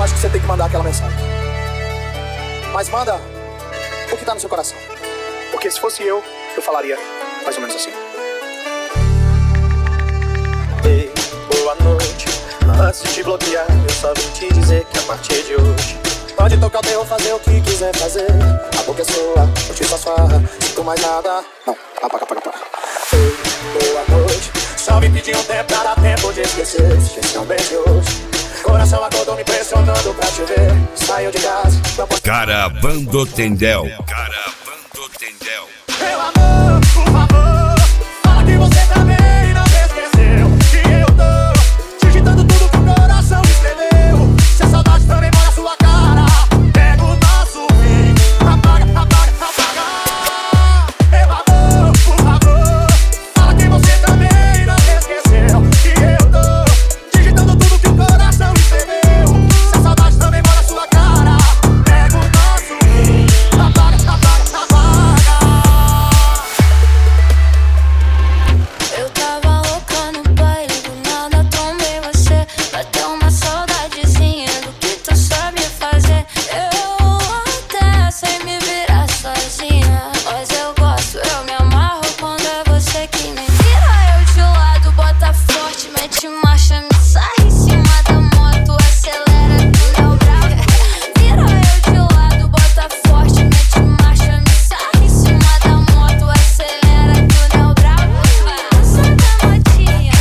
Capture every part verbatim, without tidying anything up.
eu acho que você tem que mandar aquela mensagem. Mas manda o que tá no seu coração. Porque se fosse eu, eu falaria mais ou menos assim. Ei, boa noite. Antes de te bloquear, eu só vim te dizer que a partir de hoje pode tocar o terror, fazer o que quiser fazer. A boca é sua, curtir sua farra. Sinto mais nada. Não, apaga, apaga, apaga. Ei, boa noite. Só me pedi um tempo pra dar tempo de esquecer. Esqueci um beijo hoje. Coração acordou me pressionando pra te ver. Saiu de casa. Caravana Tendel. Caravana Tendel. Meu amor, por favor, fala que você também não esqueceu que eu tô digitando tudo que o coração escreveu. Se a saudade também mora na sua cara, pega o nosso fim, apaga, apaga, apaga. Meu amor, por favor, fala que você também não esqueceu que eu tô digitando tudo que o coração escreveu. Se a saudade também mora na sua cara, pega o nosso fim, apaga, apaga, apaga. Eu tava louca no baile, do nada tomei você. Bateu uma saudadezinha do que tu sabe fazer. Eu até sei me virar sozinha, mas eu gosto, eu me amarro quando é você que me vira. Eu de lado, bota forte, mete marcha, me sai em cima da moto, acelera do meu bravo. Vira eu de lado, bota forte, mete marcha, me sai em cima da moto, acelera do meu bravo. Santa Matinha,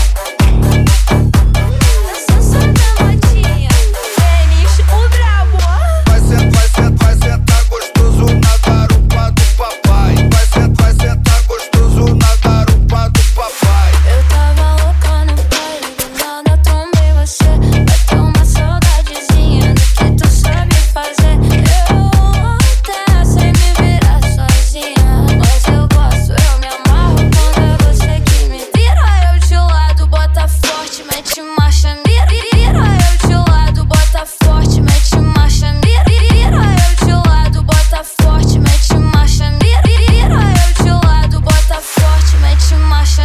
Santa Matinha, Denis, o brabo. Vai sentar, vai sentar, vai sentar gostoso na garupa do papai. Vai sentar, vai sentar gostoso na garupa do papai. Eu tava louca no baile, do nada tomei você. Bateu uma saudadezinha do que tu sabe fazer. Eu até sei me virar sozinha, mas eu gosto, eu me amarro quando é você que me vira. Eu de lado, bota forte, mete marcha, mira. Vira eu de lado, bota forte, mete marcha, mira. Vira eu de lado, bota forte, mete marcha, mira. Vira eu de lado, bota forte, mete marcha.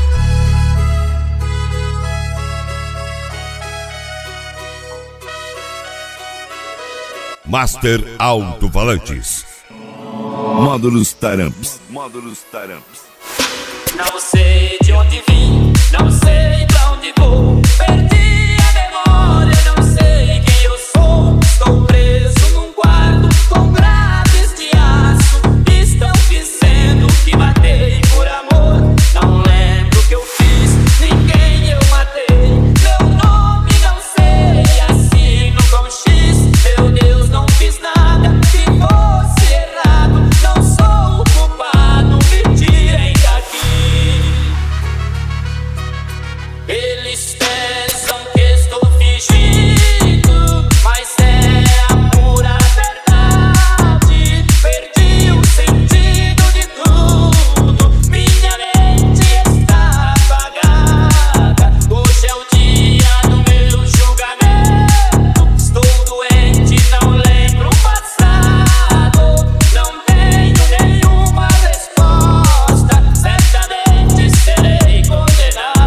Master Alto-Falantes. Módulos Taramps. Módulos Taramps. Não sei de onde vim, não sei pra onde vou. Perdi a memória, não sei quem eu sou. Estou preso num quarto com grades de aço. Estão dizendo que matei por amor. Não lembro o que eu fiz, ninguém eu matei. Meu nome não sei, assino com X. Meu Deus, não fiz nada que fosse errado. Não sou o culpado, me tirem daqui. Eles pensam que estou fingindo, mas é a pura verdade. Perdi o sentido de tudo, minha mente está apagada. Hoje é o dia do meu julgamento. Estou doente, não lembro o passado. Não tenho nenhuma resposta, certamente serei condenado.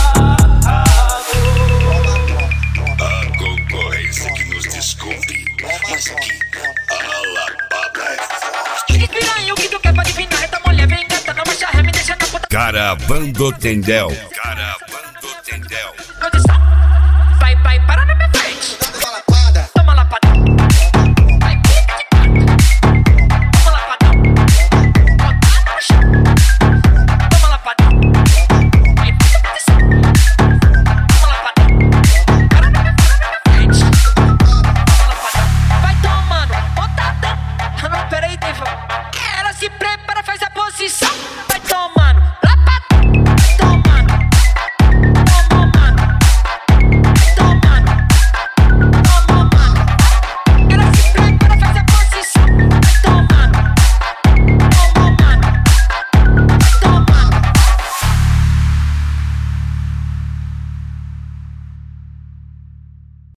A concorrência que nos descobre. Mas aqui, a lapada é forte. Piranha, o que tu quer pode vir na reta, mulher vem gata, não marcha ré, me deixa na puta. Caravana Tendel.